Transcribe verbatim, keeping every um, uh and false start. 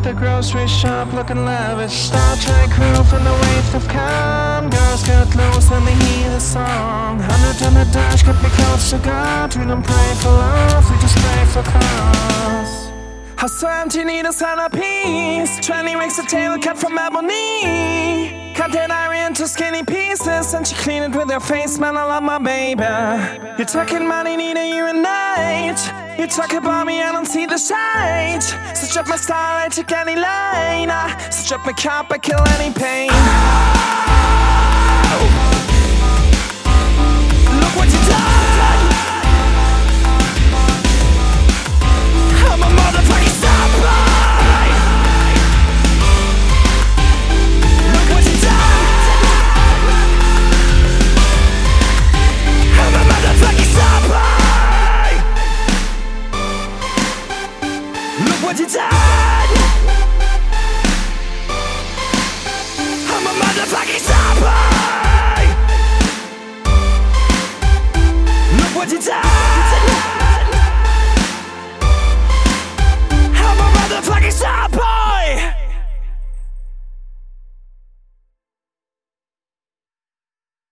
the grocery shop looking lavish. Star Trek crew from the waste of calm. Girls get loose when they hear the song. Hundred on the dash, get me close to God. We don't pray for love, we just pray for cause. How empty need a centerpiece. Twenty weeks a table cut from ebony. Cut that iron into skinny pieces and she clean it with her face, man, I love my baby. You're talking money, need a urinate. You talk about me, I don't see the shade. Switch up my style, I take any lane. I switch up my cup, I kill any pain. Oh. Look what you done. I'm a motherfucking star boy. Look what you done. I'm a motherfucking star boy. Look what you done. I'm a motherfucking star boy. Look what you done.